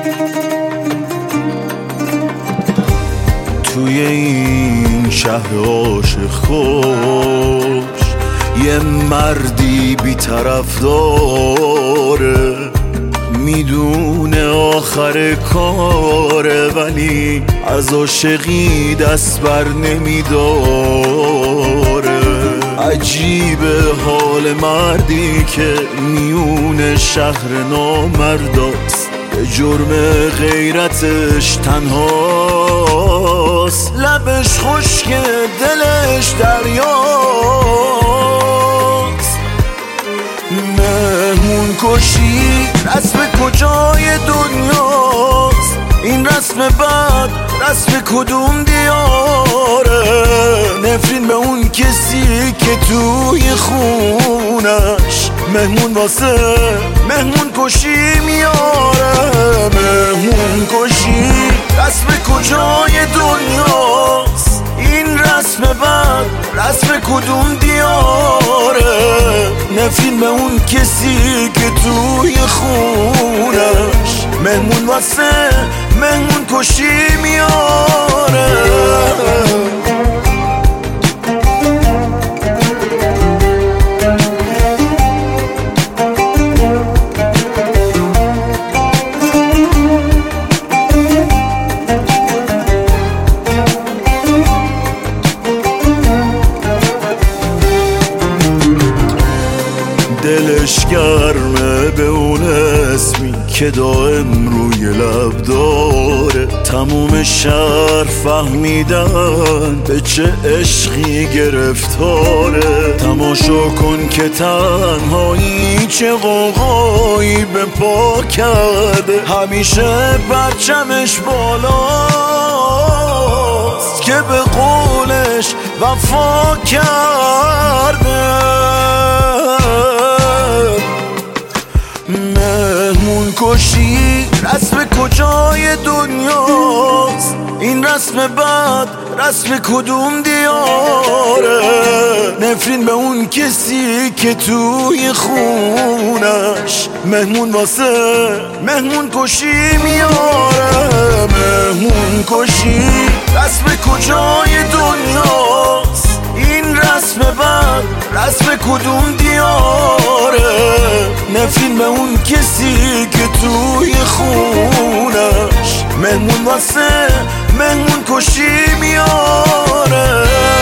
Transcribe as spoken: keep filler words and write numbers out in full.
توی این شهر عاشق خوش یه مردی بی طرف داره، میدونه آخر کاره ولی از عاشقی دست بر نمیداره. عجیبه حال مردی که میون شهر نامرداست، به جرم غیرتش تنهاست، لبش خشک دلش دریاست. مهمون کشی رسم کجای دنیاست؟ این رسم بد رسم کدوم دیاره؟ نفرین به اون کسی که توی خونش مهمون واسه مهمون کشی میاره. مهمون کشی رسم کجای دنیاست؟ این رسم بد رسم کدوم دیاره؟ نفرین به اون کسی که توی خونش مهمون واسه مهمون کشی میاره. دلش گرمه به اون اسمی که دائم روی لب داره، تموم شهر فهمیدن به چه عشقی گرفتاره. تماشا کن که تنهایی چه غوغایی به پا کرده، همیشه پرچمش بالاست که به قولش وفا کرده. مهمون کشی رسم کجای دنیاست؟ این رسم بد رسم کدوم دیاره؟ نفرین به اون کسی که توی خونش مهمون واسه مهمون کشی میاره. مهمون کشی رسم کجای دنیاست؟ این رسم بد رسم کدوم دیاره؟ نفرین به اون کسی که توی خونش مهمون واسه مهمون کشی میاره.